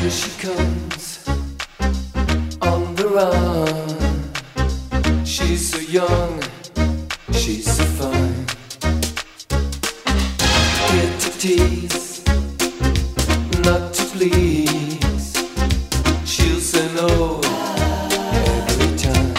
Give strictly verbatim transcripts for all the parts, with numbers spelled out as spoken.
Here she comes on the run. She's so young, she's so fine. Here to tease, not to please. She'll say no every time.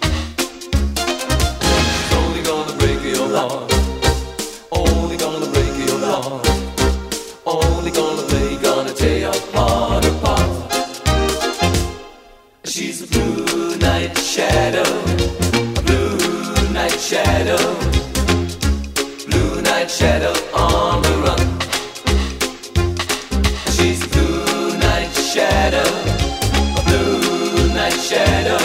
She's only gonna break your heart. Only gonna break your heart. Only gonna play, gonna tear your heart apart. She's a blue night shadow, a blue night shadow, blue night shadow on the run. She's a blue night shadow, a blue night shadow.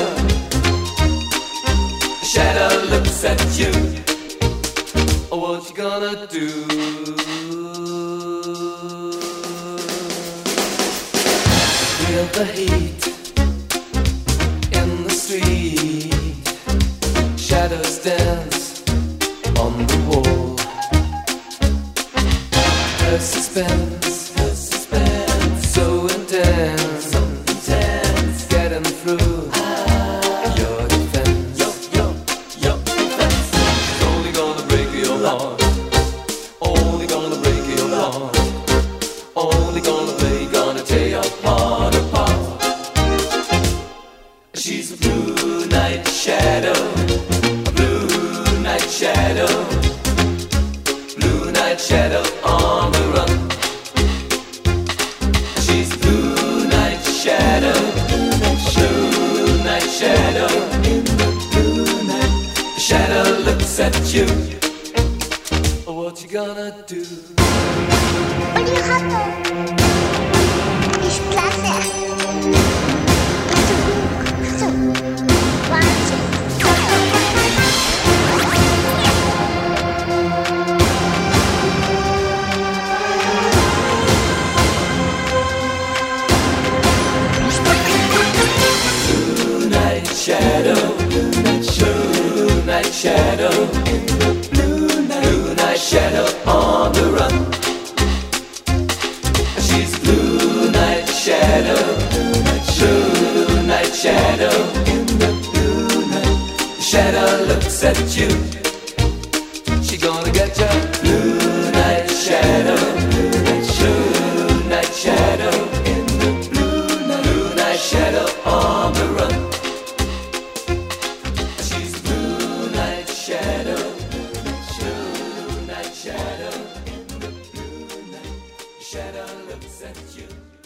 The shadow looks at you. Oh, what you gonna do? Feel the heat in the street. Shadows dance on the wall. Her suspense, her suspense, so intense, so intense, getting through your defense. Yo, yo, yo, defense. She's only gonna break your heart. Only gonna break your heart. Only gonna play, gonna tear your heart apart. She's a blue night shadow, a blue night shadow, blue night shadow on the run. She's a blue night shadow, blue night shadow. The shadow looks at you. What you gonna do? Odjechał. Iść w klasę. Chcę. Łączy. Blue night shadow, blue night shadow, blue night shadow on the run. She's blue night shadow, blue night shadow. The shadow looks at you. She gonna get you. Blue night shadow, blue night shadow, blue night shadow on the run. She's blue night shadow, blue night shadow. Shadow looks at you.